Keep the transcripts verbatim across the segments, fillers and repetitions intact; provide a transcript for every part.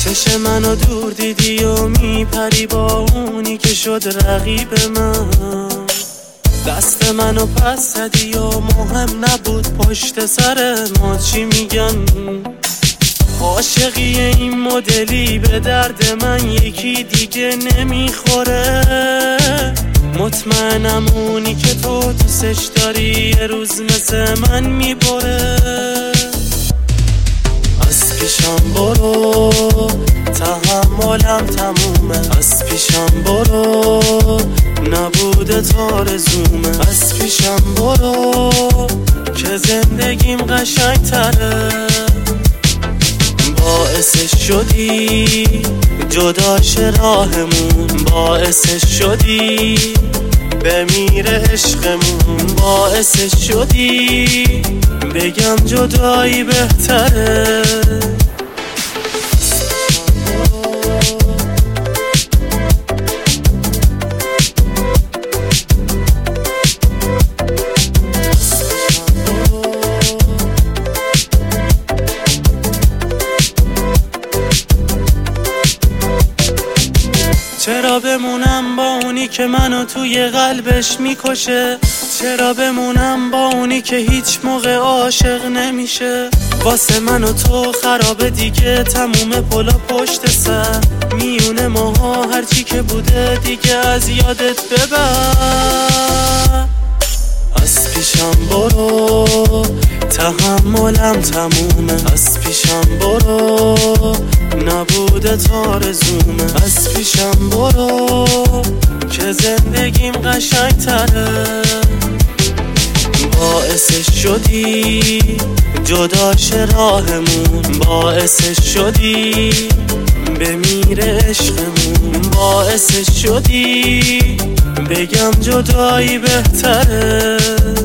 چشم منو دور دیدی و میپری با اونی که شد رقیب من. دست منو پس زدی و مهم نبود پشت سر ما چی میگن. عاشقی این مدلی به درد من یکی دیگه نمیخوره. مطمئنم اونی که تو دوستش داری یه روز مثل من میبره. از پیشم برو تحملم تمومه. از پیشم برو نبوده تارزومه. از پیشم برو که زندگیم قشنگ تره. باعث شدی جداش راهمون. باعث شدی بمیره عشقمون. باعث شدی بگم جدایی بهتره. چرا بمونم با اونی که منو توی قلبش میکشه؟ چرا بمونم با اونی که هیچ موقع عاشق نمیشه؟ واسه من و تو خرابه دیگه تموم پلا پشت سر. میونه ماها هرچی که بوده دیگه از یادت ببر. از پیشم برو تحملم تمومه. از پیشم برو نبوده تارزومه. از پیشم برو که زندگیم قشنگ تره. باعث شدی جداش راهمون. باعث شدی بمیره عشقمون. باعث شدی بگم جدایی بهتره.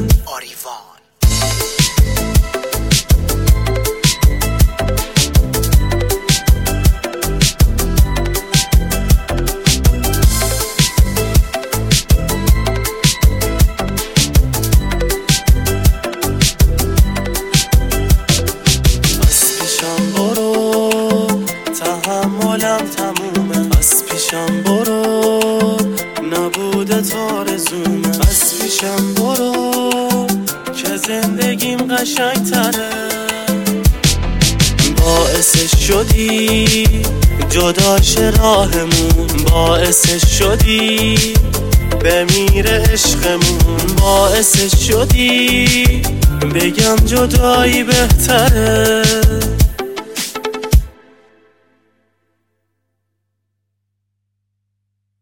تحملم تمومه. از پیشم برو نبوده تارزومه. از پیشم برو که زندگیم قشنگ تره. باعث شدی جداش راهمون. باعث شدی بمیره عشقمون. باعث شدی بگم جدایی بهتره.